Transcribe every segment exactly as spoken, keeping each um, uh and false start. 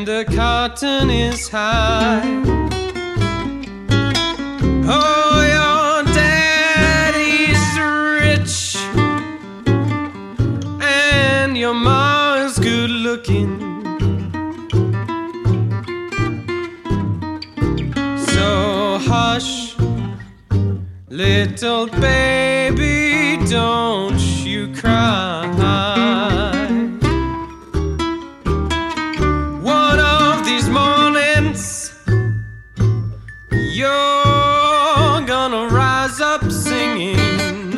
and the cotton is high. Oh, your daddy's rich and your ma's good looking. So hush, little baby, don't you cry. One of these mornings you're gonna rise up singing,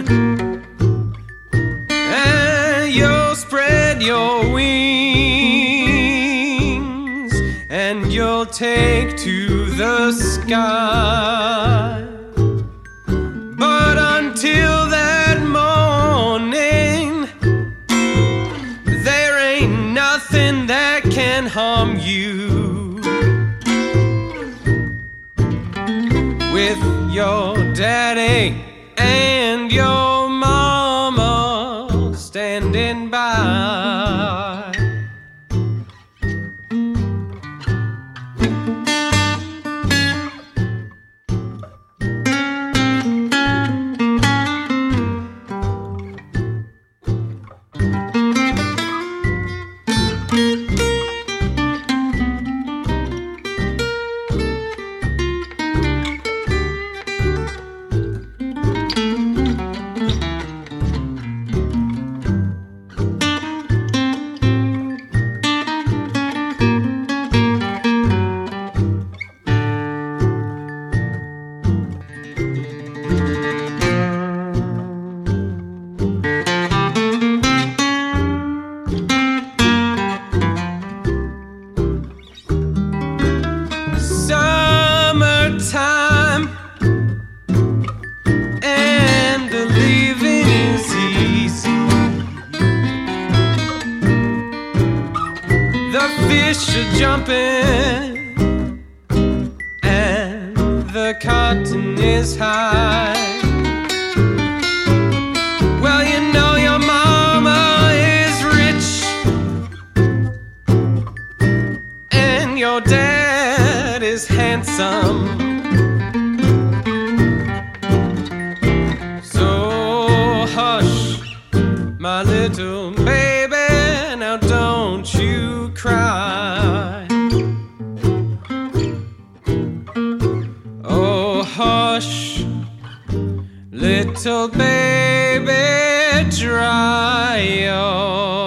and you'll spread your wings, and you'll take to the sky. But until that morning, there ain't nothing that can harm you. With your daddy and your mama standing by. Summertime and the living is easy. The fish are jumping and the cotton is high. Well, you know your mama is rich and your dad is handsome. So hush, my little baby, now don't you cry. Oh hush, little baby, dry your